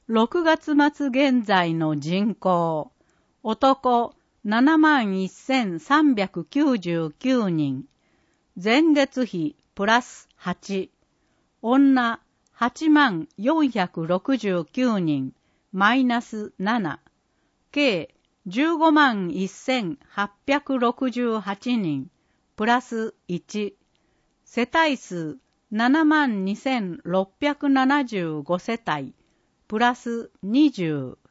6月末現在の人口、男71,399人、前月比プラス8、女8469人、マイナス7、計151,868人、プラス1、世帯数72,675世帯、プラス20、